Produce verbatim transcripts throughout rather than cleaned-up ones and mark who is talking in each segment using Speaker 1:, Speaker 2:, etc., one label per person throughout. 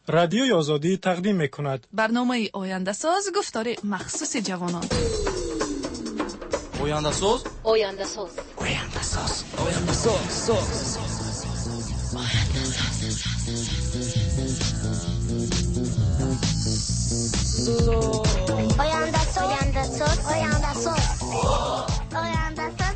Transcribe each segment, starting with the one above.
Speaker 1: رادیوی آزادی تقدیم می‌کند.
Speaker 2: برنامه آینده ساز گفتار مخصوص جوانان.
Speaker 3: آینده ساز
Speaker 4: آینده ساز
Speaker 3: آینده ساز آینده ساز ساز
Speaker 4: آینده ساز آینده ساز آینده ساز آینده ساز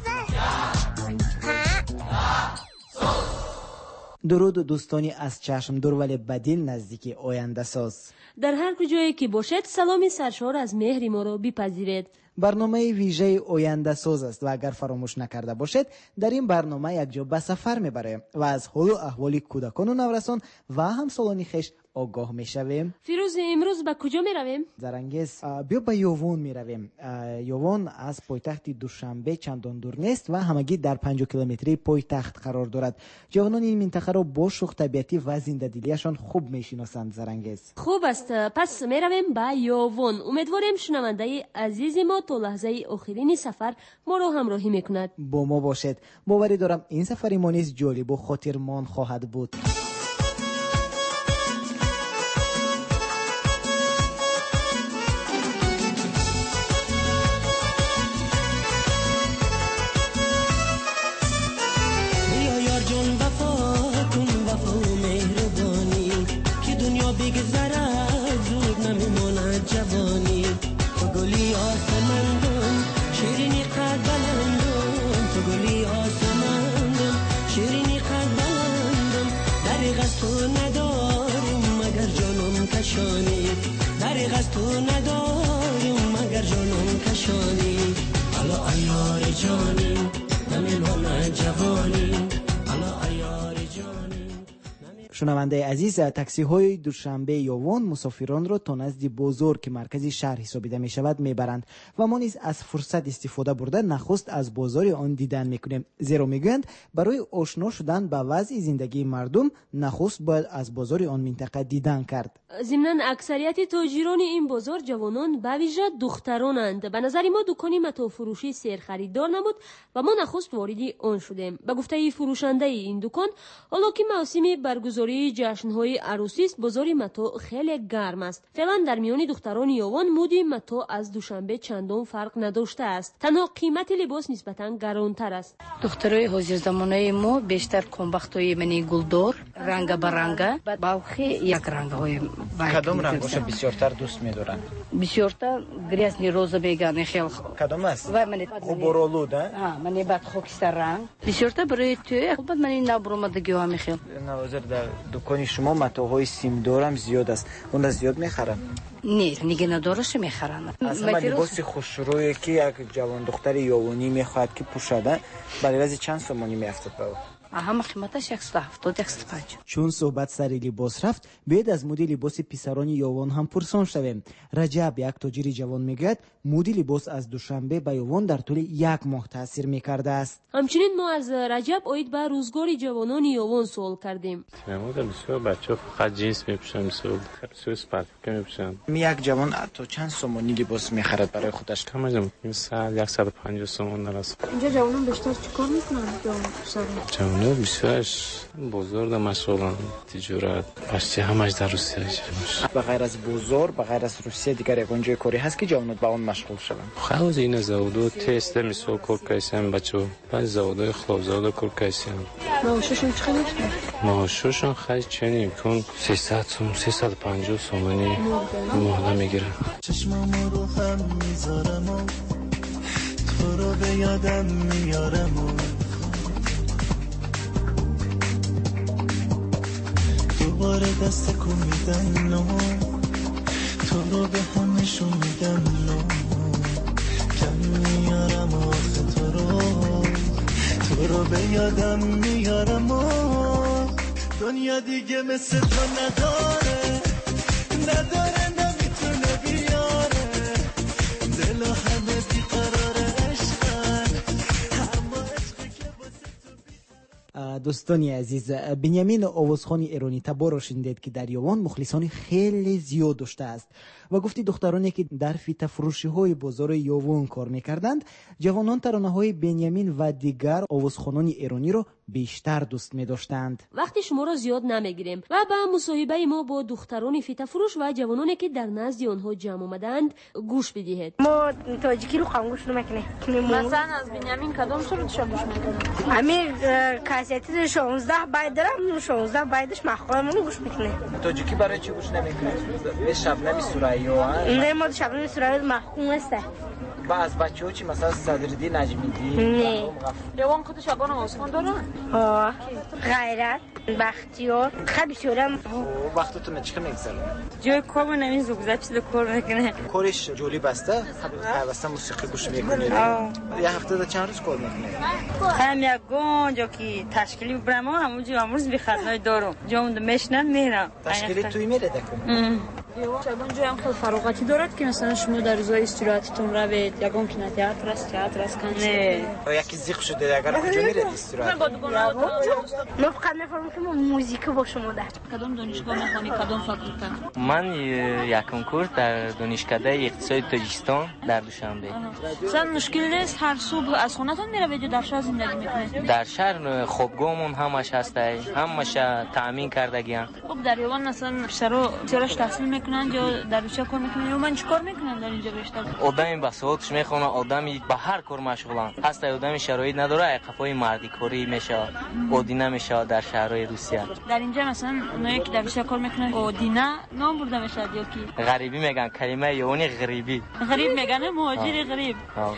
Speaker 5: درود دوستانی از چشم دور ولی بدیل نزدیکی آینده ساز.
Speaker 6: در هر کجایی که باشد سلامی سرشار از مهر ما را بپذیرید.
Speaker 5: برنامه ویژه آینده ساز است و اگر فراموش نکرده باشید در این برنامه یک جا به سفر میبریم و از حال و احوال کودکان و نورسان و همسالان خویش آگاه میشویم.
Speaker 6: فیروز امروز به کجا میرویم؟
Speaker 5: زرنگیز بیا به یوون میرویم. یوون از پایتخت دوشنبه چندان دور نیست و همگی در پنجاه کیلومتری پایتخت قرار دارد. جوانان این منطقه را با شوخ طبیعتی و زنده دلیشان خوب میشناسند. زرنگیز
Speaker 6: خوب است، پس میرویم به یوون. امیدواریم شنونده عزیز ما تا لحظه آخرین سفر ما را همراهی میکند.
Speaker 5: با ما باشد. باوری دارم این سفر ما نیز جالب و خاطرمان خواهد بود. شنونده عزیز، تاکسی های دوشنبه یوون مسافران را تا نزد بازار که مرکز شهر حسابیده می شود می برند و ما نیز از فرصت استفاده برده نخست از بازار آن دیدن می کنیم، زیرا می گویند برای آشنا شدن با وضع زندگی مردم نخست باید از بازار آن منطقه دیدن کرد.
Speaker 6: ضمن اکثریت تاجران این بازار جوانان به ویژه دخترانند. به نظر ما دکانی متاع فروشی سیر خریدار نبود و ما نخست وارد آن شدیم. به گفته فروشنده این دکان حالا که موسم برگزاری جشن‌های عروسی است بازار متاع خیلی گرم است. فعلا در میان دختران یوان مود متاع از دوشنبه چندان فرق نداشته است. تنها قیمت لباس نسبتاً گرانتر است.
Speaker 7: دخترای حاضر زمانه ما بیشتر کنبختای منی گلدار رنگ به رنگ باوخی یک رنگ‌های
Speaker 8: کدام رنگش بسیارتر دوست می‌دارن؟
Speaker 7: بسیارتر گریزنی روز میگن خیلی
Speaker 8: کدام است؟
Speaker 7: و من
Speaker 8: خوبرولود
Speaker 7: ها من بعد خاکستر رنگ بسیارتر برای تو البته من نبرمدگی ها میخوام.
Speaker 8: نوازر در دکان شما متاعهای سیم دارم زیاد است. اون را زیاد میخرن؟
Speaker 7: نه نگه ندارش میخرن.
Speaker 8: اصلا لباس خوشرویی که یک جوان دختر یوانی میخواد که پوشیده برای وضع چند سومانی میافتد به او؟
Speaker 7: همه قیمتش صد و هفتاد صد و پنجاه.
Speaker 5: چون صحبت سر لباس رفت بیاید از مدل لباس پسران یوان هم پرسان شویم. رجب یک تاجر جوان میگوید مدل لباس از دوشنبه به یوان در طول یک ماه تاثیر میکرده است.
Speaker 6: همچنین ما از رجب اوید به روزگار جوانان یوان سوال کردیم.
Speaker 9: معمولا بسیار بچه‌ها فقط جینس میپوشن، بسیار بسیار اسپاتیک میپوشن.
Speaker 8: می یک جوان تا چند سومانی لباس میخرد برای خودش؟
Speaker 9: کم از کم صد و پنجاه سومون درست.
Speaker 6: اینجا جوانان بیشتر چیکار میکنن؟ جوان
Speaker 9: نه بیشترش بازار در مشغولن تجارت بچه همش در روسیه میشه.
Speaker 8: به غیر از بازار به غیر از روسیه دیگر یگان جای کاری هست که جوانات با اون مشغول شدن؟
Speaker 9: خیلی این زودو تست مثال کار کردن بچه‌ها بعضی زودای خلاف زودا کار کردن.
Speaker 6: معاششون چقدر است؟
Speaker 9: معاششون خیلی چنین کن سیصد سوم سیصد و پنجاه سومانی ماه میگیره.
Speaker 10: چشمامو رو هم میذارم تو رو به یادم میارم دوباره دست کو میدم نو تو رو به همشون میگم نو کم میارم آخه تو رو تو رو به یادم میارم و دنیا دیگه مثل تو نداره نداره نمیتونه بیاره دل و همه بیقراره عشقن اما عشقی که واسه تو
Speaker 5: دوستانی عزیز، بنیامین آوازخان ایرانی تبار شنیدید که در یوان مخلصان خیلی زیاد داشته است و گفتی دخترانی که در فیت فروشی های بازار یوان کار میکردند جوانان ترانه های بنیامین و دیگر آوازخانان ایرانی را بیشتر دوست می داشتند.
Speaker 6: وقتی شما را زیاد نمیگیریم و با مصاحبه ما با دختران فیته فروش و جوانانی که در نزد آنها جمع آمدند گوش بدهید.
Speaker 4: ما تاجیکی رو خام گوش نمیکنیم.
Speaker 11: مثلا از بنیامین کدام صورتش گوش میکنیم؟
Speaker 4: امیر کاستی شانزده باید دارم، شانزده بایدش مخورمون گوش میکنه.
Speaker 8: تاجیکی برای چی گوش نمیکنه؟ به شبنم سورایی ها؟
Speaker 4: نه ما شبنم سورایی محکوم است.
Speaker 8: و از بچه ها چی مثلا صدردین نجمیدی؟
Speaker 4: نه.
Speaker 11: جوان خودش اگان آسمان دارن؟
Speaker 4: آه غیرت بختیار خیلی شورم.
Speaker 8: وقتتون چیکار میگذره؟
Speaker 11: جای کار و نمی زوگزه چیز کار میکنه.
Speaker 8: کارش جولی بسته؟ بسته موسیقی گوش میکنه. یه هفته دا چند روز کار میکنه؟
Speaker 11: هم یک گون جا که تشکیلی برم ها همونجا امروز بی خدمای دارم. جا اونده میشنن میرم.
Speaker 8: تشکیلی توی میره دکن؟
Speaker 11: شبان جای هم خیلی فراغتی دارد که مثلا شما در روزای استراحتتون روید یکم که تئاتر است تئاتر است کنه
Speaker 8: یکی زیق شده اگر کجا میره استراحت
Speaker 4: ما فقط میفهمم که موزیک با شما ده.
Speaker 11: کدام دانشگاه میخوانی کدام فاکولته؟
Speaker 12: من یکم کورس در دانشکده اقتصاد تاجیکستان در دوشنبه.
Speaker 11: مثلا مشکل نیست هر صبح از خونتون میروید یا در شهر زندگی میکنید؟
Speaker 12: در شهر خوابگاهمون همش هسته، همش تامین کردگیان.
Speaker 11: خب در یوان مثلا بیشتر چراش تحصیل میکنن یا در چه کار میکنن یا من چیکار میکنن در اینجا بیشتر؟
Speaker 12: آدمی به ساعتش میخونه، آدمی به هر کار مشغولن. هست آدمی شرایط نداره قفای مردی کاری میشه، اودینه میشه در شهرهای روسیه.
Speaker 11: در اینجا مثلا اونایی که در چه کار میکنن اودینه نام برده میشه یا کی؟
Speaker 12: غریبی میگن، کلمه یونی غریبی.
Speaker 11: غریب میگن مهاجر غریب.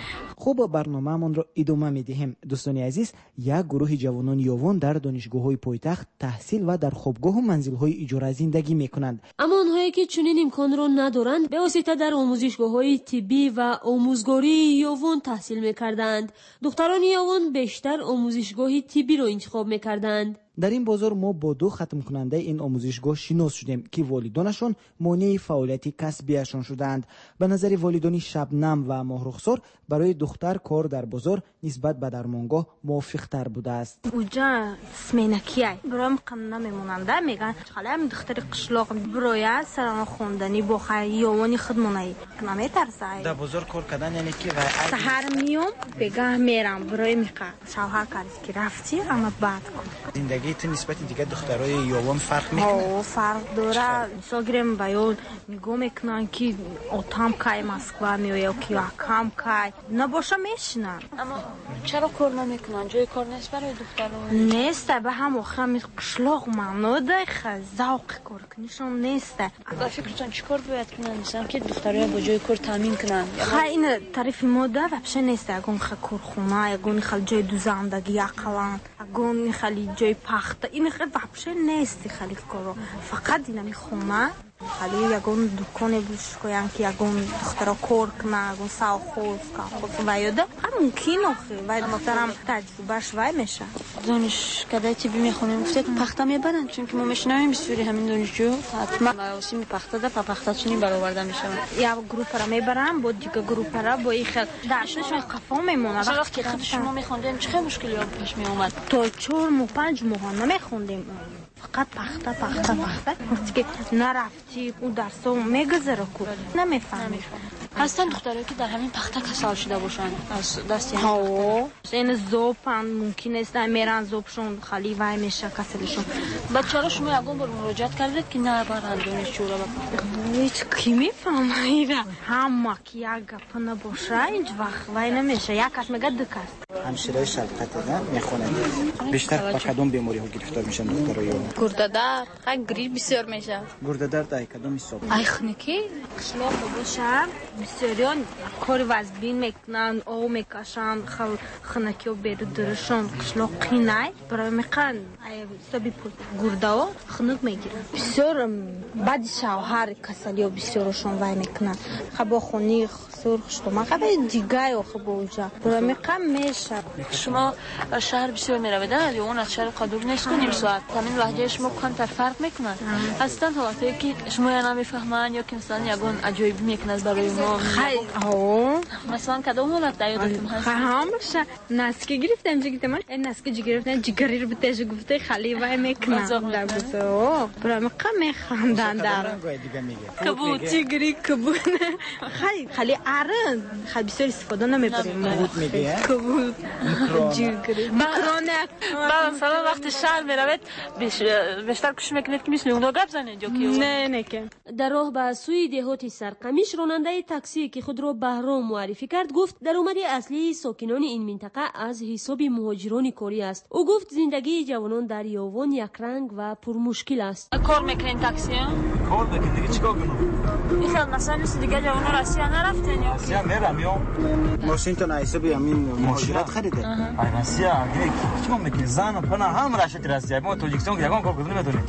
Speaker 5: خوب برنامه‌مون رو ادامه میدیم. دوستان عزیز، یک گروه جوانان یوان در دانشگاه‌های پایتخت تحصیل و در خوابگاه و منزل‌های اجاره زندگی میکنند.
Speaker 6: اما آنهایی که چنین امکان را ندارند به واسطه در آموزشگاه‌های طبی و آموزگاری یوان تحصیل میکردند. دختران یوان بیشتر آموزشگاه طبی را انتخاب میکردند.
Speaker 5: در این بازار ما با دو ختم کننده این آموزشگاه شناس شدیم که والدانشان مانع فعالیت کسبیشان شدند. به نظر والدان شبنم و ماهرخسار برای دختر کار در بازار نسبت به درمانگاه موافق تر بوده است.
Speaker 4: اونجا سمینکیه برام قننه میموننده میگن خالم دختر قشلاق برای سران خوندنی با خیاوانی خدمانی نمیترسه.
Speaker 8: در بازار کار کردن یعنی که
Speaker 4: سحر میام بگاه میرم برای میقه شوهر کاریست که رفتی اما بعد کن.
Speaker 8: زندگی تو نسبت دیگه دخترای یوان فرق میکنه؟
Speaker 4: آه فرق داره. مثلا گرم بیان میگم میکنن که اتام کای مسکو میوه که اکام کای نباشه میشنن.
Speaker 11: اما چرا کار نمیکنن؟ جای کار نیست برای دختران؟
Speaker 4: نیست به هم آخر می قشلاق مناده ذوق کار کنیشون نیست.
Speaker 11: با فکرتون چیکار باید کنن مثلا که دخترها با جای کار تامین کنن؟
Speaker 4: خا این تعریف ماده وبشه نیست. اگون خ کارخونه اگون خل جای دوزندگی عقلان اگون خلی جای پخته این خیلی وبشه نیست. خیلی کارو فقط اینا میخونه خالی یگون دکان بوش کویان که یگون دخترا کار کنه یگون ساخوز کاخوز وایده ممکن آخه وای دخترم تجربهش وای میشه.
Speaker 11: دانشکده طبی میخونیم گفتید پخته میبرن چون که ما میشنویم بسیاری همین دانشجو حتما مراسم پخته ده پخته چنین برآورده میشه.
Speaker 4: یا گروپ را میبرن با دیگه گروپ را با این خیلی داشتشون قفا میمونه.
Speaker 11: وقتی خود شما میخوندین چه مشکلی پیش می اومد؟
Speaker 4: تا چهار ماه پنج ماه نمیخوندیم فقط پخته پخته پخته وقتی که نرفتی اون درسا میگذره کو نمیفهمی.
Speaker 11: هستن دخترایی که در همین پخته کسال شده باشن از دستی هم
Speaker 4: ها این زوبن ممکن است میرن زوبشون خالی وای میشه کسلشون.
Speaker 11: بچه‌ها شما یگون بر مراجعت کردید که نه برن دانشجو را
Speaker 4: هیچ کی میفهمه اینا همه کی یک گپ نباشه هیچ وقت وای نمیشه. یک کس میگه دو کس
Speaker 8: همشیره شبکت ده میخونه بیشتر با کدوم بیماری ها گرفتار میشن دخترای
Speaker 7: گرده در خیلی گریب بسیار میشه.
Speaker 8: گرده در دای کدوم حساب
Speaker 7: ای خنکی
Speaker 4: قشلاق باشن بسیاریان کار وزبین میکنن او میکشن خل خنکی و بیرو درشون قشلاق قینای برای میکن سبی گرده ها خنک میگیرن بسیار بعد شوهر کسلی و بسیارشون وای میکنن خب خونی سرخ شد ما خب دیگه و خب اونجا برای میکن میشه.
Speaker 11: شما شهر بسیار میروید یا اون از شهر قدور نیست کنیم ساعت همین لحجه شما کانتر فرق میکنن هستن حالتی که شما یا نمیفهمن یا که مثلا یگون عجایب میکنن برای ما
Speaker 4: خیلی آه
Speaker 11: مثلا کدوم حالت در یادتون هست؟
Speaker 4: همش نسکی گرفتم جگیت من این نسکی گرفتم جگری رو بتش گفته خالی وای میکنم در بسو برام قم خواندن در کبوت جگری کبوت خیلی خیلی ارن خیلی بسیار استفاده نمیبریم
Speaker 5: کبوت میگه
Speaker 4: کبوت جگری مکرونه
Speaker 11: بعد مثلا وقتی شهر میرود بیشتر کش میکنید که میسونی اونو گپ زنید یا کیو؟
Speaker 4: نه نه که
Speaker 6: در راه به سوی دهات سرقمیش راننده تاکسی که خود را بهرام معرفی کرد گفت درآمد اصلی ساکنان این منطقه از حساب مهاجران کاری است. او گفت زندگی جوانان در یاوان یک رنگ و پر مشکل است.
Speaker 11: کار میکنین تاکسی ها؟
Speaker 13: کار میکنین دیگه چیکار کنم؟
Speaker 11: این خیلی مثلا نیست دیگه جوانان راسیا نرفتن یا
Speaker 13: راسیا میرم یا
Speaker 8: ماشین تو حساب همین مهاجرت خریده.
Speaker 13: ای راسیا دیگه چیکار میکنی؟ زن و پنا هم راشد راسیا ما توجیکسون که یگان کار کنیم نمیتونیم.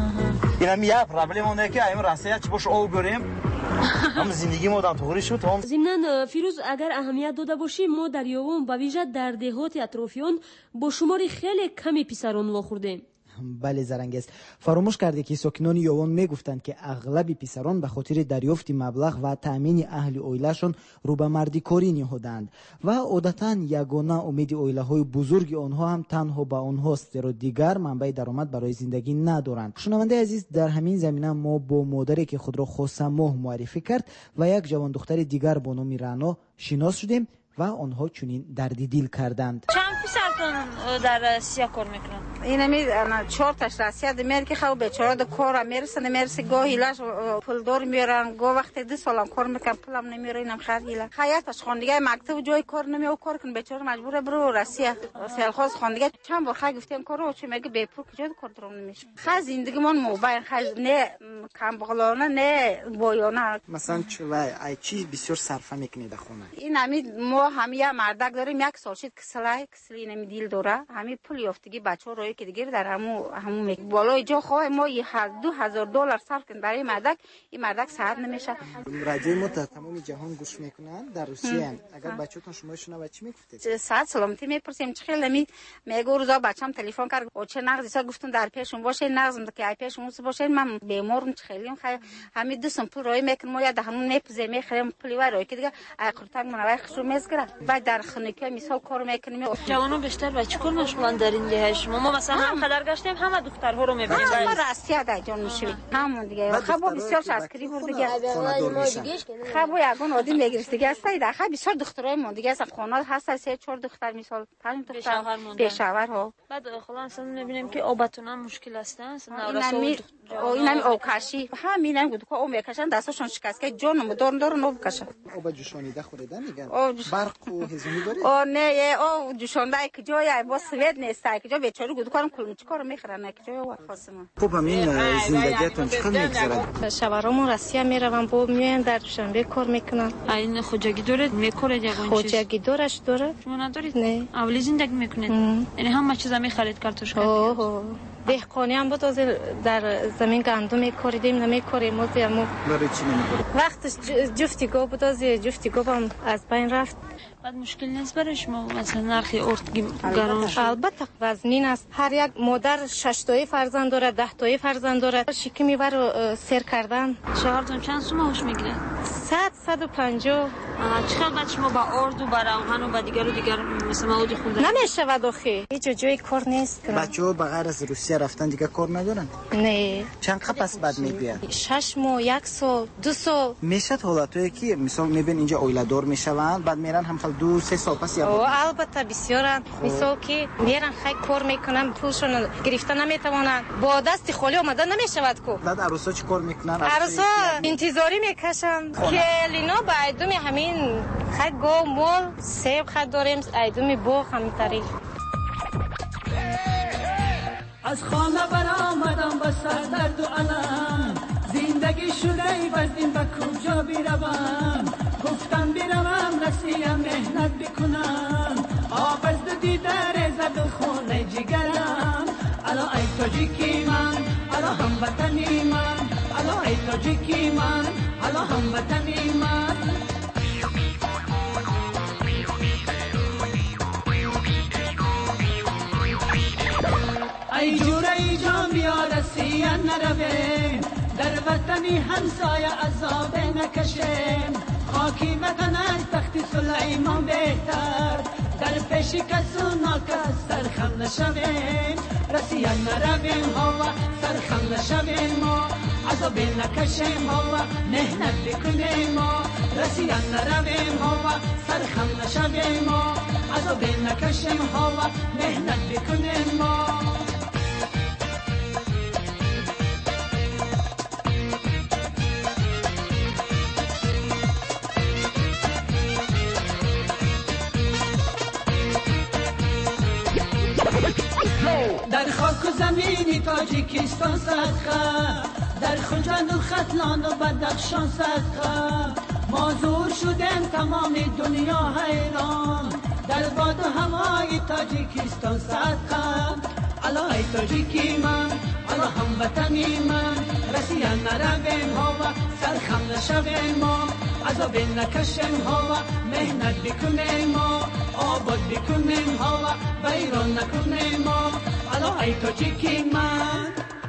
Speaker 13: اینا میاد پرابلم اونه که ایم راسیا چی باش او بریم هم زندگی ما در طوری شد هم
Speaker 6: ضمن فیروز اگر اهمیت داده باشیم ما در یاوان به ویژه در دهات اطرافیان با شماری خیلی کمی پسران واخوردیم.
Speaker 5: بله زرنگیز فراموش کرده که ساکنان یاوان میگفتند که اغلب پسران به خاطر دریافت مبلغ و تامین اهل اویلهشون رو به مردیکاری نهادند و عادتا یگانه امید اویله‌های بزرگ آنها هم تنها به آنهاست زیرا دیگر منبع درآمد برای زندگی ندارند. شنونده عزیز در همین زمینه ما با مادری که خود را خاصماه معرفی کرد و یک جوان دختر دیگر با نام رانا شناس شدیم و آنها چنین درد دل کردند.
Speaker 11: چند پسرتون در راسیا کار میکنن؟
Speaker 14: این می چهار تاش راسیا دمر که خو بیچاره د کار میرسن میرسه گاهی لاش پول دور میارن گو وقت دو سالم کار میکنم پولم نمیاره اینم خیلی حیاتش خواندگی مکتب جای کار نمیو کار کن بیچاره مجبوره برو راسیا سالخواز خواندگی چند بار خیلی گفتم کارو چه میگه به پول کجا کار درم نمیشه خیلی زندگی من موبایل خیلی نه کم بغلانه نه بایانه
Speaker 8: مثلا چوای ای چی بسیار صرفه میکنی در خونه
Speaker 14: این همین ما همه مردک داریم یک سال شد کسلای کسلی نمیدیل دوره همین پول یافتگی بچه‌ها روی که دیگه در همو همو می بالای جا خواه ما یه دو هزار دلار صرف کن برای مردک این مردک ساعت نمیشه.
Speaker 8: رادیوی ما تا تمام جهان گوش میکنن در روسیه اگر بچه‌تون شما شنوا چی میگفتید؟
Speaker 14: ساعت سلامتی میپرسیم چه خیلی می میگه روزا بچه‌م تلفن کرد او چه نقدی گفتن در پیشون باشه نقدم که ای پیشون باشه من بیمارم چه خیلی خیلی همین دو سم پول روی میکنم ما یا در همون میپزه میخریم پولی و روی که دیگه اقرتن منوای خشو میزگره بعد در خونه که مثال کار میکنیم.
Speaker 11: جوانان بیشتر بچه کار مشغولن در این جهه شما ما مثلا هم خدر گشتیم همه دخترها رو میبینیم
Speaker 14: ما راستیا در جان میشیم همون دیگه خب بسیار عسکری بود دیگه خب یگان عادی میگرفت دیگه است در خب بسیار دخترای ما دیگه اصلا خانه هست سه چهار دختر مثال پنج دختر پیشاور ها
Speaker 11: بعد خلاص میبینیم که آبتون هم مشکل است
Speaker 14: مثلا اینم اوکاشی همینم بود که او میکشن دستاشون شکست که جانم دور دور نو بکشن
Speaker 8: آب جوشانیده خورده میگن برق و هزونی داره
Speaker 14: او نه او جوشانده که جای با سوید نیست که جا بیچاره گود کارم کلم چیکار میخرن که جای واسمون
Speaker 8: خب همین زندگیتون چقدر میگذره
Speaker 14: شوارمون راسیا میروم با میان در دوشنبه کار میکنن
Speaker 11: این خوجگی داره میکره جوان چیز
Speaker 14: خوجگی دورش داره
Speaker 11: شما ندارید
Speaker 14: نه
Speaker 11: اولی زندگی میکنید یعنی همه چیزا میخرید کارتوش
Speaker 14: اوه دهقانی هم بود در زمین گندم میکردیم نمیکردیم موزیمو
Speaker 8: برای چی نمیکردیم
Speaker 14: وقت جفتی گو بود از جفتی گو هم از بین رفت
Speaker 11: بعد مشکل نیست برای شما مثلا نرخ ارد گران شد
Speaker 14: البته وزنین است هر یک مادر شش تایی فرزند داره ده تایی فرزند داره شکمی ور سر کردن
Speaker 11: شوهرتون چند سو ماهش میگیره
Speaker 14: صد صد و پنجاه
Speaker 11: چقدر بعد شما با ارد و با روغن و با دیگر و دیگر مثلا مواد خونده
Speaker 14: نمیشود آخه هیچ جای کار نیست
Speaker 8: بچه‌ها بغیر از روسیه رفتن دیگه کار ندارن
Speaker 14: نه
Speaker 8: چند قپس بعد میگیرد
Speaker 14: شش ماه یک سال دو سال
Speaker 8: میشد حالتایی که مثلا میبین اینجا اویلادور میشوند بعد میرن هم خل دو سه سال پس یا
Speaker 14: البته بسیارن مثلا که میرن خیلی کار میکنن پولشون گرفتن نمیتوانن با دست خالی اومدن نمیشود کو
Speaker 8: بعد عروسا چی کار میکنن
Speaker 14: عروسا انتظاری میکشن که لینا با ایدومی همین خیلی گو مول سیب خیلی داریم ایدومی باغ همین طریق
Speaker 10: از خانه برآمدم با سر درد و علم زندگی شده ای بزدین با کجا بیروم گفتم بیروم رسیم مهنت بکنم آب از دو دیده رزد و خونه جگرم الا ای تاجیکی من الا هموطنی من الا ای تاجیکی من الا هموطنی من ای جوره ای جان بیا رسیان نرویم در وطنی همسایه عذاب نکشیم خاکی وطنش تخت سلیمان بهتر در پیش کس و ناکس سرخم نشویم رسیان نرویم هوا سرخم نشویم ما عذاب نکشیم هوا مهنت بکنیم ما رسیان نرویم هوا سرخم نشویم ما عذاب نکشیم هوا مهنت بکنیم ما در خاک و زمینی تاجیکستان صدقه در خنجان و ختلان و بدخشان صدقه ما زور شدیم تمام دنیا حیران در باد و هوای تاجیکستان صدقه علای تاجیکی من علا هموطنی من رسیان نرویم هوا سرخم نشویم ما عذاب نکشیم هوا مهنت بکنیم ما آباد بکنیم هوا ویران نکنیم ما علای تاجیکی من.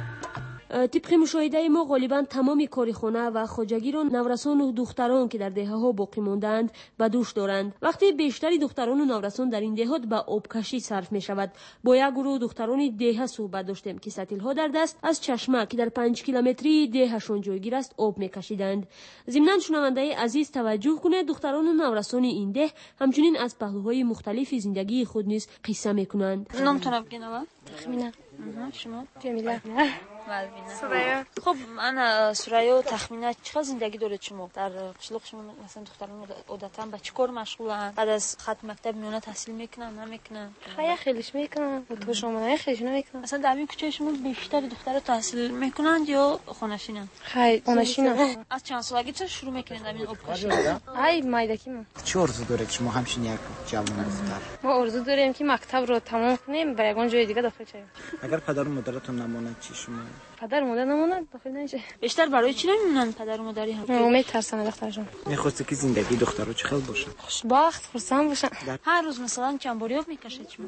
Speaker 6: طبق مشاهده ما غالبا تمام کار خانه و خواجگی را نورسان و دختران که در دهه ها باقی ماندند به دوش دارند. وقتی بیشتری دختران و نورسان در این دهات به آبکشی صرف می شود. با یک گروه دختران دهه صحبت داشتیم که سطل ها در دست از چشمه که در پنج کیلومتری دهشان جایگیر است آب می کشیدند. ضمناً شنونده عزیز توجه کنه دختران و نورسان این ده همچنین از پهلوهای مختلف زندگی خود نیز قصه می کنند.
Speaker 11: نامتونم بگم تخمینه شما جمیله سرایا. خب من سرایا و تخمینه چقدر زندگی داره شما در قشلاق شما مثلا دختران عادتا با چه کار مشغولن؟ بعد از ختم مکتب میونه تحصیل میکنن نمیکنن؟
Speaker 15: خیلی خیلیش میکنن تو شما نه خیلیش نمیکنن.
Speaker 11: مثلا در این کوچه شما بیشتر دخترا تحصیل میکنن یا خونشینن؟
Speaker 15: خیلی خونشینن.
Speaker 11: از چند سالگی تا شروع میکنین در این آبکشی؟
Speaker 15: ای مایدکی من.
Speaker 8: چه آرزو دارید شما همچین یک جوان دختر؟
Speaker 15: ما آرزو داریم که مکتب رو تمام کنیم و یگان جای دیگه داخل شیم.
Speaker 8: اگر پدر و مادرتون نمونند چی شما؟
Speaker 15: پدر و مادر نمونند داخل نمیشه.
Speaker 11: بیشتر برای چی نمیمونن پدر و مادری هم؟
Speaker 15: ما میترسن دخترشون.
Speaker 8: میخواسته که زندگی دخترها چه خیلی باشه؟
Speaker 15: خوشبخت خرسند باشن.
Speaker 11: هر روز مثلا چند باری آب میکشید شما؟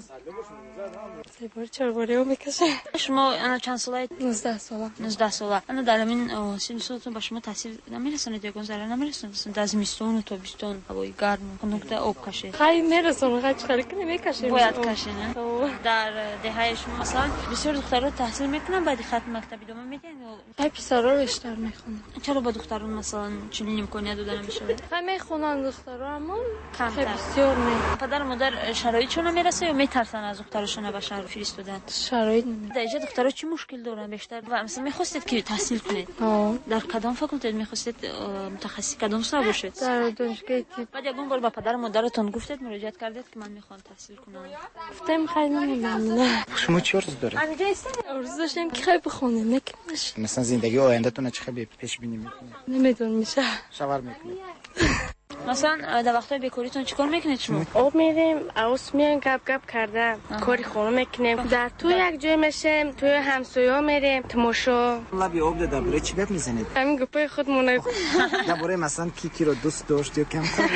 Speaker 15: سه بار چهار باری آب میکشه.
Speaker 11: شما انا چند ساله؟
Speaker 15: نوزده ساله.
Speaker 11: نوزده ساله. انا در همین سن سالتون با شما تحصیل نمیرسونه دیگه ضرر نمیرسونه. مثلا در زمستون و تابستون هوای گرم نقطه آب کشه.
Speaker 15: خیلی میرسونه خیلی چیکار کنیم میکشه.
Speaker 11: باید کشه نه؟ در دهه شما مثلا بسیار دخترها تحصیل میکنن بعد ختم مکتب ادامه میدن
Speaker 15: خیلی پسرا بیشتر میخونن.
Speaker 11: چرا با دختران مثلا چنین امکانیت داده نمیشه؟
Speaker 15: خیلی میخونن دخترا اما
Speaker 11: کمتر.
Speaker 15: بسیار نه.
Speaker 11: پدر و مادر شرایط چون نمیرسه یا میترسن از دخترشون به شهر فرستادن؟
Speaker 15: شرایط
Speaker 11: در اینجا دخترها چی مشکل دارن بیشتر و مثلا میخواستید که تحصیل کنید؟
Speaker 15: آه.
Speaker 11: در کدام فاکولته میخواستید متخصص کدام سال باشید؟
Speaker 15: در دانشگاه تیپ.
Speaker 11: بعد یگون بار با پدر و مادرتون گفتید مراجعه کردید که من میخوام تحصیل کنم؟
Speaker 15: گفتم خیلی نمیدونم.
Speaker 8: شما چی آرزو دارید؟
Speaker 15: آرزو داشتم که خیلی بخونم نکنش.
Speaker 8: مثلا زندگی آیندهتون چه خیلی پیش بینی میکنید؟
Speaker 15: نمیدونم میشه.
Speaker 8: شاور میکنید.
Speaker 11: مثلا در وقتای بیکاریتون چیکار میکنید شما؟
Speaker 15: آب میریم، اوس میان گپ گپ کرده. کاری خونه میکنیم. در تو یک جای میشیم، تو همسایه‌ها میریم، تماشا.
Speaker 8: لبی آب داده برای چی گپ میزنید؟
Speaker 15: همین گپای خودمونه.
Speaker 8: درباره مثلا کی کی رو دوست داشت یا کم کار؟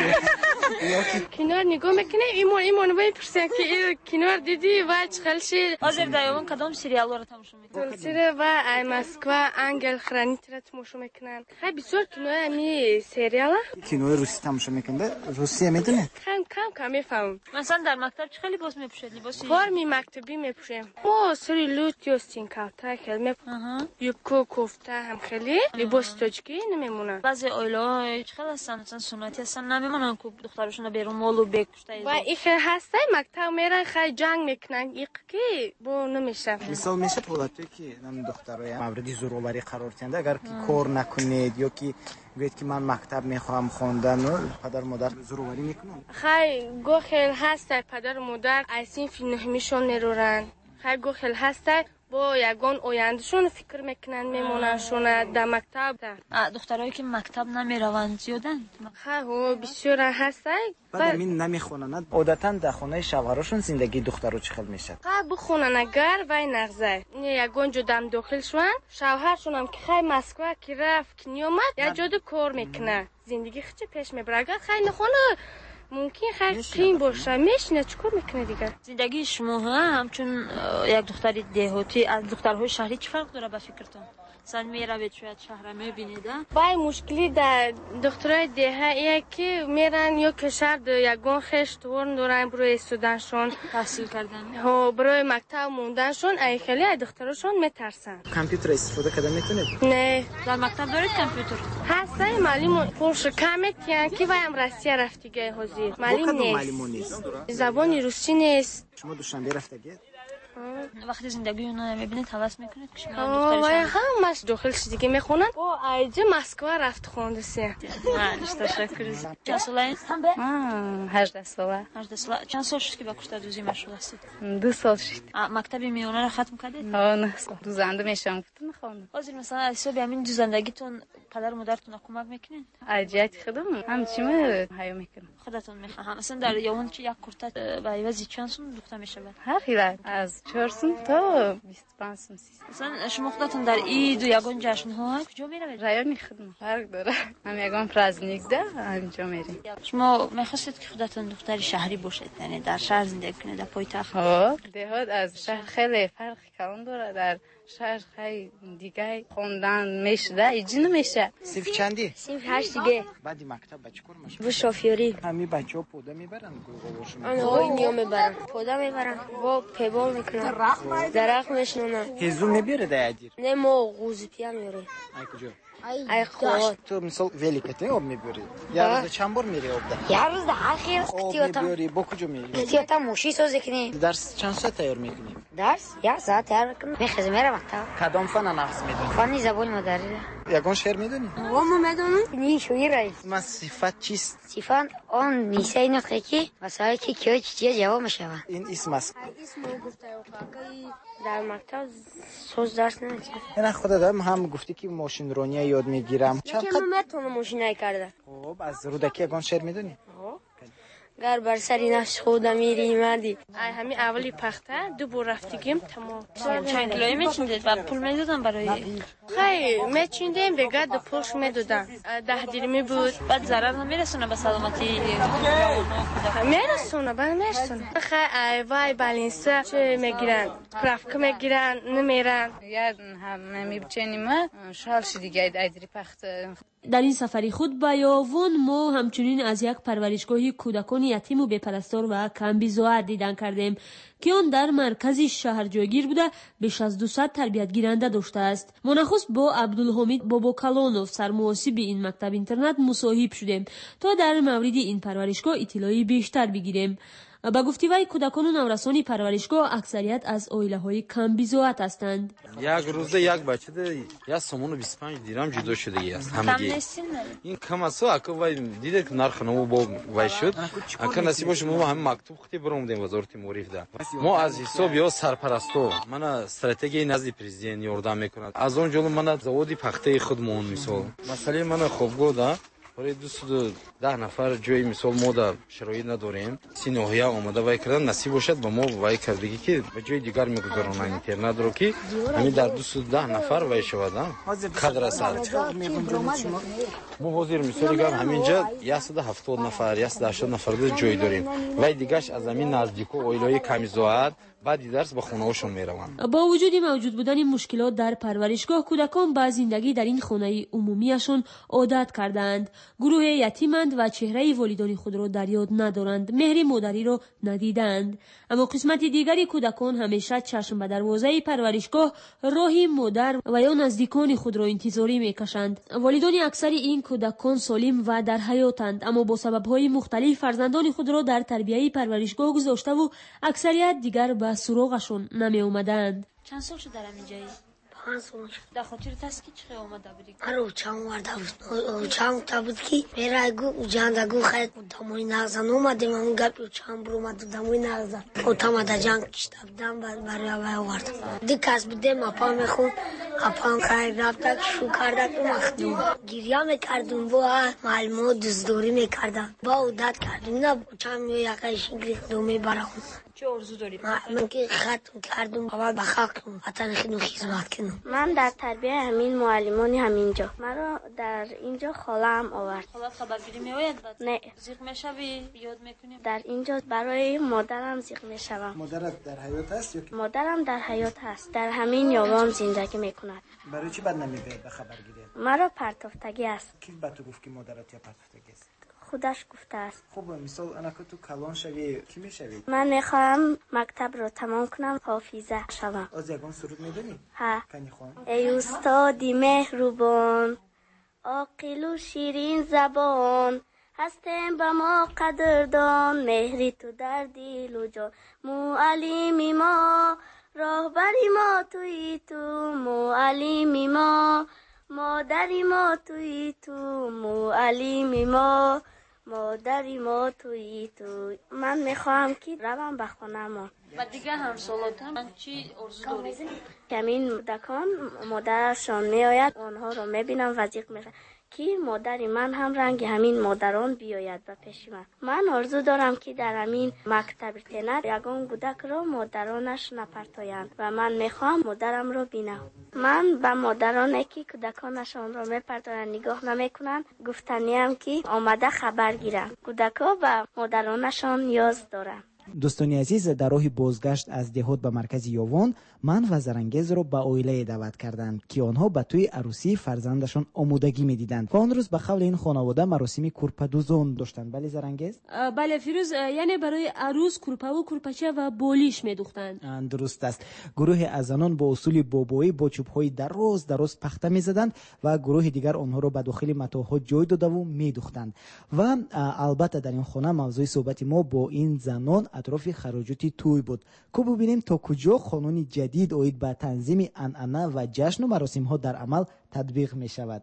Speaker 15: کنار نگاه میکنه ایمان ایمان وای پرسیدن که کنار دیدی و چخلشی.
Speaker 11: حاضر دایون کدام سریال رو تماشا میکنید؟
Speaker 15: سریال و ای مسکو انگل خرانی رو تماشا میکنن. خیلی بسیار کنار می سریالا.
Speaker 8: کنار روسی تماشا میکنه؟ روسیه میدونه؟
Speaker 15: کم کم کم میفهم.
Speaker 11: مثلا در مکتب چه خیلی لباس میپوشید؟ لباس
Speaker 15: کار می مکتبی میپوشیم. ما سری لوت یا سینکاتا خیلی میپوشیم. یبکو کوفته هم خیلی لباس تاجیکی نمیمونن.
Speaker 11: بعضی آیلا چه خیلی هستن مثلا سنتی هستن نمیمونن که دخترشون بیرون مالو بکشته.
Speaker 15: و این خیلی هسته مکتب میرن خیلی جنگ میکنن. یک کی بو نمیشه.
Speaker 8: مثال میشه پولاتوی که نم دخترای موردی زورآوری قرار تنده اگر که کار نکنید یا که گوید که من مکتب میخوام خواندن و پدر مادر زورآوری میکنن.
Speaker 15: خیلی گو خیلی هسته پدر مادر ایسین فینهمیشون نرورن. خیلی گو خیلی هسته با یگان آیندهشون فکر میکنن میموننشون در مکتب.
Speaker 11: دخترایی که مکتب نمیروند زیادن؟
Speaker 15: خیلی بسیار هسته.
Speaker 8: بعد همین نمیخونن. عادتا در خونه شوهرشون زندگی دخترها چه خیلی میشه؟
Speaker 15: خیلی بخونن اگر وای نغزه. یگان جدام داخل شون شوهرشون هم که خیلی مسکو که رفت که نیومد یا جدا کار میکنه. زندگی خیلی پیش میبره. اگر خیلی نخونه ممکن خیلی قیم باشه میشنه چیکار میکنه دیگه.
Speaker 11: زندگی شما هم چون یک دختر دهاتی از دخترهای شهری چه فرق داره به فکرتون؟ مثلا میره شاید شهر میبینیده
Speaker 15: وای مشکلی در دکترای دهه ایه که میرن یا کشور یگان خشت ورن دارن برای استودنشون
Speaker 11: تحصیل کردن
Speaker 15: ها برای مکتب موندنشون ای خیلی از دکترشون میترسن.
Speaker 8: کامپیوتر استفاده کردن میتونید؟
Speaker 15: نه
Speaker 11: در مکتب دارید کامپیوتر؟
Speaker 15: هسته معلم پرش کمه کیان کی وایم روسیه رفتگی حضور معلم نیست زبان روسی نیست.
Speaker 8: شما دوشنبه رفتگید؟
Speaker 11: وقتی زندگی اونا میبینید حواس میکنید که شما
Speaker 15: دخترشون همش داخل دیگه میخونن با ایجا مسکو رفت خونده سی
Speaker 11: مالش تشکر. چند ساله این؟
Speaker 7: هجده ساله.
Speaker 11: هجده ساله. چند سال شد که با کشته دوزی مشغول هستید؟
Speaker 7: دو سال شد.
Speaker 11: مکتب میونه رو ختم کردید؟
Speaker 7: آه نه دوزنده میشم گفتم نخوندم.
Speaker 11: حاضر مثلا از حساب همین دوزندگیتون پدر و مادرتون کمک میکنین؟
Speaker 7: اجازه خودم هم چی می هیو میکنم.
Speaker 11: خودتون میخوام مثلا در یوم چی یک کورت به عوض چند سون دختر میشه بعد؟
Speaker 7: هر خیلی از چهار سون تا بیست و پنج سون.
Speaker 11: مثلا شما خودتون در عید و یگان جشن ها کجا میروید؟
Speaker 7: رایانی خدمت فرق داره. هم یگان پرازنیک ده انجا میریم.
Speaker 11: شما میخواستید که خودتون دختر شهری باشید، یعنی در شهر زندگی کنید، در پایتخت؟
Speaker 7: ها دهات از شهر خیلی فرق کلان داره. در شهر خیلی دیگه خوندن میشه ایجی نمیشه.
Speaker 8: صرف چندی؟
Speaker 15: صرف هشت دیگه.
Speaker 8: بعدی مکتب بچه کار ماشین؟
Speaker 15: و شافیاری.
Speaker 8: همین بچه‌ها پودا میبرن گوگوشون.
Speaker 15: آنها اینو میبرن. پودا میبرن. و پیبال میکنن. درخت میشنونن.
Speaker 8: هزو میبره دیادیر.
Speaker 15: نه ما غوزپیا میره.
Speaker 8: ای کجا؟
Speaker 15: ای خود
Speaker 8: تو مثلا ولی کته آب میبری یا روز چند بار میری آب ده؟
Speaker 16: یه روز ده آخر
Speaker 8: آب میبری با کجا میری؟
Speaker 16: تیاتا موشی سازی کنی
Speaker 8: درس چند ساعت تیار میکنی؟
Speaker 16: درس یه ساعت تیار میکنم میخوزم میرم مکتب.
Speaker 8: کدام فن نقص میدونی؟
Speaker 16: فنی زبان مادری
Speaker 8: یگان شعر میدونی؟
Speaker 16: و ما میدونم نی شوی رای
Speaker 8: من صفت چیست؟
Speaker 16: صفت آن میسه این نقطه کی مسائل کی کیو چیه جواب میشوند.
Speaker 8: این اسم است.
Speaker 15: اسم گفته در مکتب سوز درس نمیشه.
Speaker 8: نه خدا دارم هم گفتی که ماشین رانی یاد میگیرم.
Speaker 15: چند قد متون ماشین کرده.
Speaker 8: خب از رودکی یگان شعر میدونی؟
Speaker 15: گر بر سری نفس خودم میری مردی ای همین اولی پخته دو بار رفتیم تمام.
Speaker 11: چند کیلویی میچیندید و پول میدادن برای؟
Speaker 15: خیلی میچیندیم دیگه دو پولش میدادن. ده دیرمی بود.
Speaker 11: بعد ضرر نمیرسونه به سلامتی؟
Speaker 15: میرسونه بعد میرسونه. خیلی وای بالانسه چه میگیرن پرافک میگیرن نمیرن.
Speaker 7: یا هم میبچینیم شالش دیگه ایدری پخته.
Speaker 6: در این سفری خود به یاون ما همچنین از یک پرورشگاه کودکان یتیم و بپرستار و کمبیزوار دیدن کردیم که آن در مرکز شهر جایگیر بوده بیش از دویست تربیت گیرنده داشته است. ما نخست با عبدالحمید باباکلانوف سرمحاسب این مکتب اینترنت مصاحبه شدیم تا در مورد این پرورشگاه اطلاعی بیشتر بگیریم. با گفته وی کودکان و نورسان پرورشگاه اکثریت از عائله‌های کم بی‌زوات هستند.
Speaker 17: یک روزه یک بچه ده یا سومون بیست و پنج دیرم جدا شده است همگی. این کم است اگه وی دیده که نرخ نمو با وی شد اگه نصیب باشه ما هم مکتوب خطی برامدیم وزارت معارف ده ما از حساب یا سرپرستو من استراتژی نزد پرزیدنت یاردم میکند از اون جلو من زوادی پخته خودمون مثال مثلا من خوابگاه ده برای دوست ده نفر جای مثال ما در شرایط نداریم سینوهیا آماده وای کردن نصیب باشد با ما وای کردگی که به جای دیگر میگذارن اینترنت رو که همین در دوست ده نفر وای شود قدر است ما حاضر مثال دیگر همینجا صد و هفتاد نفر یا صد و هشتاد نفر جای داریم وای دیگرش از همین نزدیکو اویلای کمیزوات بعد درس به خونه‌هاشون میروند.
Speaker 6: با وجود موجود بودن مشکلات در پرورشگاه کودکان به زندگی در این خانه عمومیشون عادت کردند. گروه یتیمند و چهره والدان خود را در یاد ندارند، مهر مادری را ندیدند. اما قسمت دیگری کودکان همیشه چشم به دروازه پرورشگاه راهی مادر و یا نزدیکان خود را انتظاری میکشند. والدان اکثر این کودکان سالم و در حیاتند اما با سبب‌های مختلف فرزندان خود را در تربیت پرورشگاه گذاشته و اکثریت دیگر به سراغشون نمی اومدند.
Speaker 11: چند سال شد در همینجایی؟
Speaker 16: پنج سال شد.
Speaker 11: در خاطر است که چه اومده بودی؟
Speaker 16: آره چند ورده بود. چند تا بود که میره گو جاندگو خیلی دموی نغزن اومدیم همون گپ چند برو اومد دموی نغزن اوتام در جنگ کشته بودم برای اوه آورد. دیگه از بودیم اپا میخون اپا خیلی رفتک شو کردک و مخدوم گیریا میکردیم با معلمات دزدوری میکردن با عودت کردیم نه چند میو یقیش گریخ دومی برخون
Speaker 11: چه آرزو داری؟
Speaker 16: من که ختم کردم اول به خاکم وطن خودم خدمت کنم.
Speaker 4: من در تربیت همین معلمان همینجا مرا در اینجا خاله‌ام آورد.
Speaker 11: خالت خبرگیری میآید بعد؟
Speaker 4: نه.
Speaker 11: زیغ میشوی یاد میکنیم؟
Speaker 4: در اینجا برای مادرم زیغ میشوم.
Speaker 8: مادرت در حیات است یا
Speaker 4: مادرم در حیات است. در همین یاوان زندگی میکند.
Speaker 8: برای چی بد نمیگوید به خبرگیری؟
Speaker 4: مرا پرتافتگی است.
Speaker 8: کی به تو گفت که مادرت یا پرتافتگی است؟
Speaker 4: خودش گفته است.
Speaker 8: خب مثال انا که تو کلان شوی کی میشوی؟
Speaker 4: من میخوام مکتب رو تمام کنم حافظه شوم.
Speaker 8: از یگان سرود میدونی؟
Speaker 4: ها.
Speaker 8: کنی خوان.
Speaker 4: ای استادی مهربان عاقل و شیرین زبان هستیم به ما قدردان مهری تو در دل و جان معلمی ما راهبری ما توی تو معلمی ما مادری ما توی تو معلمی ما مادری ما توی تو. من میخواهم که روم به خانه‌ام.
Speaker 11: و دیگه هم سوالاتم من چی آرزو داری؟
Speaker 4: همین کودکان مادرشان میآید آنها رو میبینم و زیغ میشم که مادری من هم رنگ همین مادران بیاید به پیش من. من آرزو دارم که در همین مکتب تنت یگان کودک رو مادرانش نپرتایند و من میخوام مادرم رو بینم. من به مادرانی که کودکانشان رو میپرتایند نگاه نمیکنند گفتنیم که آمده خبر گیرم. کودکا به مادرانشان نیاز دارند.
Speaker 5: دوستان عزیز، در راه بازگشت از دهات به مرکز یاوان من و زرنگز را به اویله دعوت کردند که آنها به توی عروسی فرزندشان آمودگی می‌دیدند و آن روز به قول این خانواده مراسم کورپدوزان داشتند. بله زرنگز؟
Speaker 6: بله فیروز، یعنی برای عروس کورپه و کورپچه و بولیش می‌دوختند.
Speaker 5: درست است. گروه از زنان با اصول بابایی با چوب‌های دراز دراز پخته می‌زدند و گروه دیگر آنها را به داخل متاح‌ها جای داده و می‌دوختند. و البته در این خانه موضوع صحبت ما با این زنان اطراف خراجات توی بود. کو ببینیم تا کجا قانون جدید اوید به تنظیم عنعنه و جشن و مراسم ها در عمل تطبیق می شود.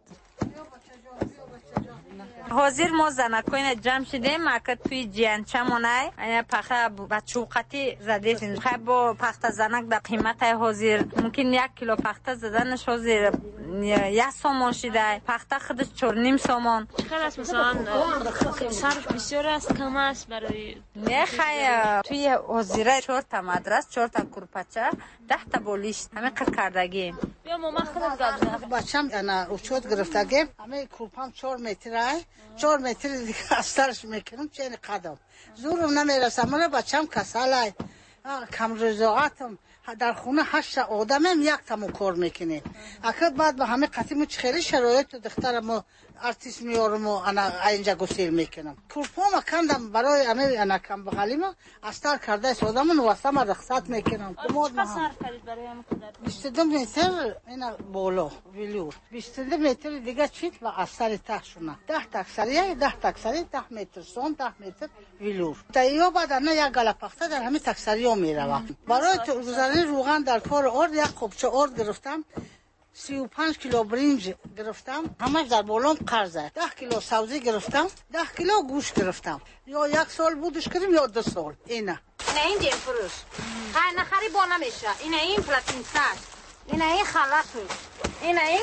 Speaker 14: حاضر ما زنکوین جمع شدیم مکت توی جیانچه مونه پخه با چوقتی زدیم خیلی با پخته زنک در قیمت حاضر ممکن یک کیلو پخته زدنش حاضر یک سامان شده پخته خودش چور نیم سامان.
Speaker 11: چقدر است مثلا صرف بسیار است کم است برای
Speaker 14: نه خیلی توی حاضره چهار تا مدرس چهار تا کورپچه ده تا بولیش همه قد کردگی.
Speaker 11: بیا ماما خودت گذاشت
Speaker 18: بچم انا اوچوت گرفتگی همه کورپام چهار متره چهار متر دیگه استرش میکنم چه قدم زورم نمیرسم. من بچم کسالای کم رضاعتم در خونه هشت آدمم یک تمو کار میکنه. اکد بعد به همه قطعی مو خیلی شرایط دخترمو ارتیست میارم و انا اینجا گسیل میکنم. کورپام کندم برای همه انا کم بغلیمو استر کرده سودامون واسم رخصت میکنم.
Speaker 11: چقدر صرف کردید برای همه قدر؟
Speaker 18: بیست و دو متر اینا بالا ویلور بیست و دو متر دیگه چیت و اثر تاشونه ده تاکسریه ده تاکسری ده متر سون ده متر ویلور تا بعد نه یک گله پخته در همه تاکسریو میروه. برای روزانه روغن در کار آرد یک قبچه آرد گرفتم سی و پنج کیلو برنج گرفتم همش در بالام قرضه ده کیلو سبزی گرفتم ده کیلو گوشت گرفتم یا یک سال بودش کردیم یا دو سال. اینه
Speaker 14: اینه این جیم فروش خیلی نخری با نمیشه. اینه این پلاتین ساز اینه این خلطوش اینه این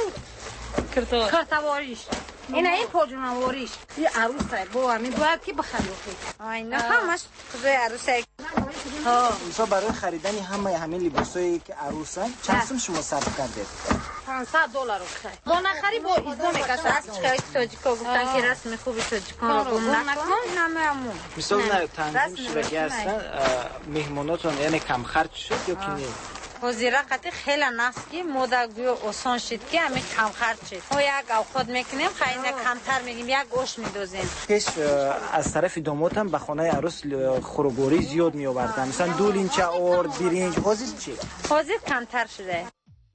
Speaker 14: کرتواریش اینه این پاجونواریش یه عروسه با همین باید که بخری اینا همش خوزه عروسه.
Speaker 8: ها مثلا برای خریدن همه همین لباسایی که عروسن چند سوم شما صرف کردید؟
Speaker 14: پانصد دلار رو خرید. با نخری با ایزا میکشه. از چکایی تاجیکا گفتن که رسم خوبی تاجیکان رو گم نکن نمیامون.
Speaker 8: مثلا نه تنظیم شدگی هستن مهماناتون یعنی کم خرج شد یا که نیست؟
Speaker 14: حاضره قطعی خیلی نست که مودا گوی آسان شد که همین کم خرج شد. ما یک اوقات میکنیم خیلی کمتر میگیم یک گوش میدوزیم.
Speaker 8: پیش از طرف داماد هم به خانه عروس خورگوری زیاد می آوردن. مثلا دو لینچه آرد برنج حاضر چی؟
Speaker 14: حاضر کمتر شده.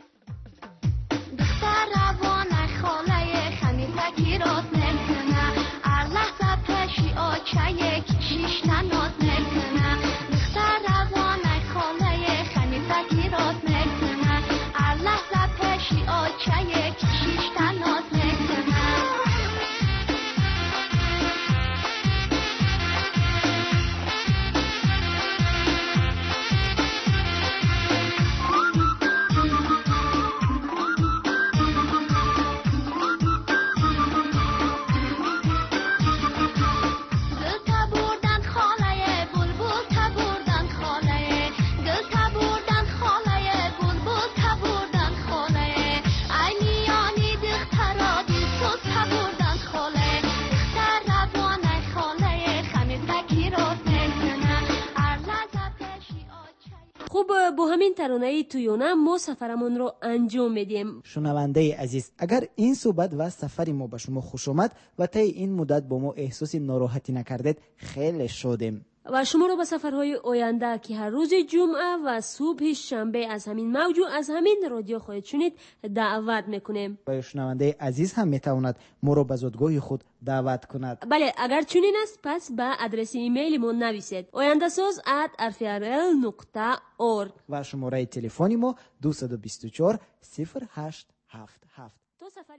Speaker 19: دختر روانه خاله خمیتکی راز نکنه هر لحظه پشی آچه کشیش نناز نکنه. دختر روانه خاله خمیتکی راز نکنه هر لحظه پشی آچه کشیش نناز نکنه.
Speaker 6: با همین ترانه تویونه ما سفرمون رو انجام میدیم.
Speaker 5: شنونده عزیز، اگر این صحبت و سفر ما به شما خوش آمد و طی این مدت با ما احساس ناراحتی نکردید، خیلی شادیم.
Speaker 6: و شما رو به سفرهای آینده که هر روز جمعه و صبح شنبه از همین موج و از همین رادیو خواهید شنید دعوت میکنیم.
Speaker 5: و شنونده عزیز هم میتواند ما رو به زادگاه خود دعوت کند.
Speaker 6: بله، اگر چنین است پس به آدرس ایمیل ما نویسید آینده ساز ات ار فی ار ال نقطه اورگ
Speaker 5: و شماره تلفنی ما دو دو چهار صفر هشت هفت هفت.